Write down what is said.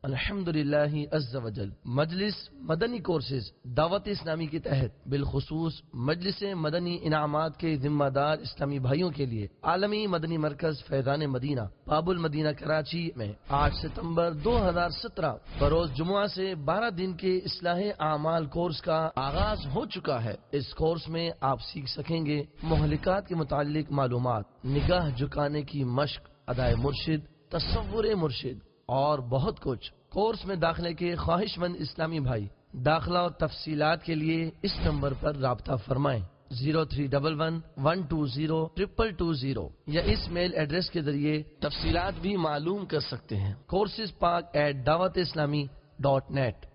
अल्हम्दुलिल्लाहि अज़्ज़ा वजल। मजलिस Madani courses Dawat Islami के तहत बिलखुसूस मजलिस मदनी इनामात के जिम्मेदार इस्लामी भाइयों के लिए आलमी मदनी मरकज फैजान मदीना बाबुल मदीना कराची में 8 सितंबर 2017 बरोज जुमुआ से 12 दिन के इस्लाह आमाल कोर्स का आगाज हो चुका है। इस कोर्स में आप सीख सकेंगे मोहलिकात के मुतालिक मालूमात, निगाह झुकाने की मश्क, अदाए मुर्शिद, तसव्वुर मुर्शिद और बहुत कुछ। कोर्स में दाखिले के ख्वाहिशमंद इस्लामी भाई दाखिला और तफसीलात के लिए इस नंबर पर राब्ता फरमाएं 0311-120-222 या इस मेल एड्रेस के जरिए तफसीलात भी मालूम कर सकते हैं। courses@dawatislami.net